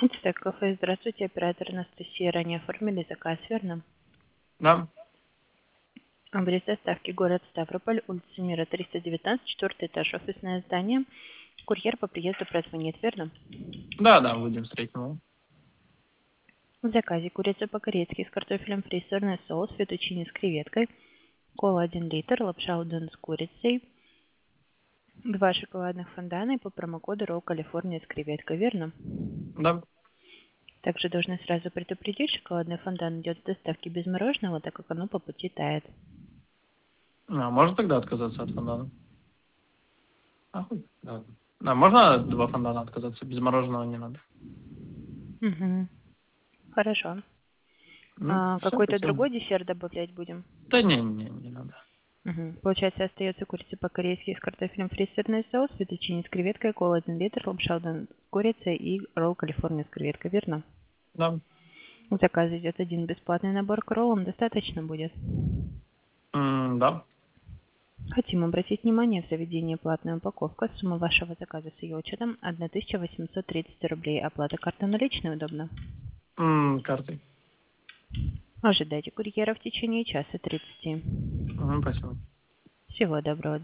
Так, кафе, здравствуйте, оператор Анастасия. Ранее оформили заказ, верно? Да, Адрес доставки город Ставрополь, улица Мира, 319, четвертый этаж, офисное здание. Курьер по приезду прозвонит, верно? да, будем встретим. В заказе курица по-корейски с картофелем фри, сырный соус, фетучини с креветкой, кола 1 литр, лапша удон с курицей, 2 шоколадных фондана и по промокоду Roll California с креветкой, верно? Да. Также должны сразу предупредить, шоколадный фондан идет с доставки без мороженого, так как оно по пути тает. А можно тогда отказаться от фондана? Да. Да, можно от 2 фондана отказаться? Без мороженого не надо. Угу. Хорошо. Ну, все, Какой-то спасибо. другой десерт добавлять будем? Да не надо. Угу. Получается, остается курица по-корейски с картофелем фри, сырный соус, фетучини с креветкой, кола 1 литр, лапша удон с курицей и ролл Калифорния с креветкой, верно? Да. В заказ идет один бесплатный набор к роллам, достаточно будет. Да. Хотим обратить внимание, в заведении платная упаковка. Сумма вашего заказа с ее учетом 1830 рублей. Оплата картой наличной удобно. Картой. Ожидайте курьера в течение часа 30. Спасибо. Всего доброго.